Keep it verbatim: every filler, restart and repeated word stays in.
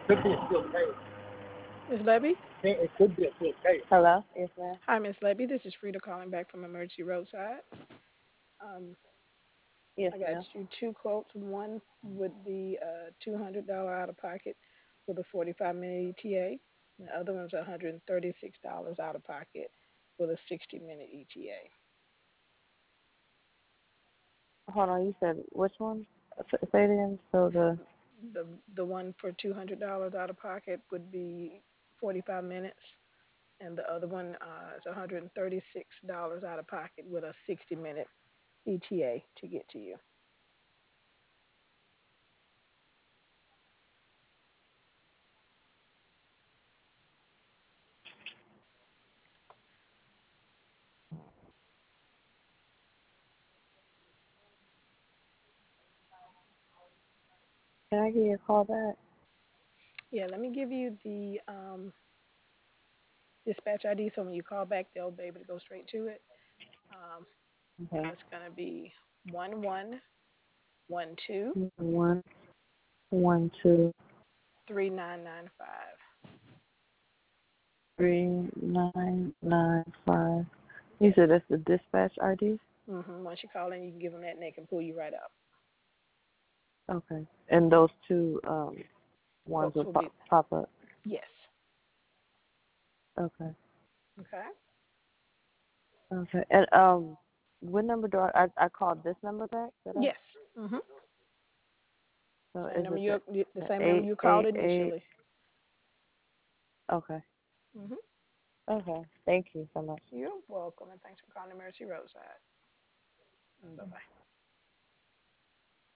Could be a sealed case. Miss Levy? It it could be a sealed case. Hello? Yes, ma'am. Hi, Miss Levy. This is Frida calling back from Emergency Roadside. Um, Yes, I got ma'am. you two quotes. One would be uh, two hundred dollars out of pocket with a forty-five minute E T A. The other one's one hundred thirty-six dollars out of pocket with a sixty minute E T A. Hold on, you said which one? S- Say it again. So the The the one for two hundred dollars out of pocket would be forty-five minutes, and the other one uh, is one hundred thirty-six dollars out of pocket with a sixty minute E T A to get to you. can I give you a call back? Yeah, let me give you the um, dispatch I D so when you call back, they'll be able to go straight to it. Um, Okay. it's going to be one one one two One, one, two, three nine nine five. three, nine, nine, five. You Yes. said that's the dispatch I D? hmm Once you call in, you can give them that and they can pull you right up. Okay. And those two um ones Quotes will will pop, be, pop up. yes. Okay. Okay. Okay. And um, what number do I? I, I called this number back. Did I? Yes. hmm So Same is number it you, the, the the same number eight you called eight eight? initially. Okay. hmm Okay. Thank you so much. You're welcome, and thanks for calling Mercy Roadside. Bye bye.